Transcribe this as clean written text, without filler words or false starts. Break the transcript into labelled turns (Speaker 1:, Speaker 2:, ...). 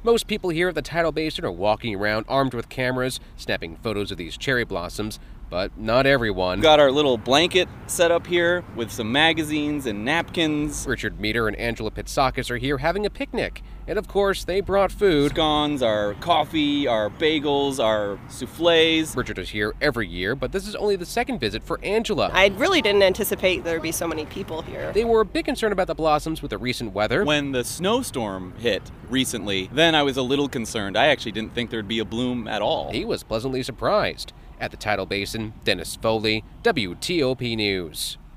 Speaker 1: Most people here at the Tidal Basin are walking around armed with cameras, snapping photos of these cherry blossoms, but not everyone.
Speaker 2: We've got our little blanket set up here with some magazines and napkins.
Speaker 1: Richard Meter and Angela Pitsakis are here having a picnic. And of course, they brought food.
Speaker 2: Scones, our coffee, our bagels, our soufflés.
Speaker 1: Richard is here every year, but this is only the second visit for Angela.
Speaker 3: I really didn't anticipate there would be so many people here.
Speaker 1: They were a bit concerned about the blossoms with the recent weather.
Speaker 2: When the snowstorm hit recently, then I was a little concerned. I actually didn't think there'd be a bloom at all.
Speaker 1: He was pleasantly surprised. At the Tidal Basin, Dennis Foley, WTOP News.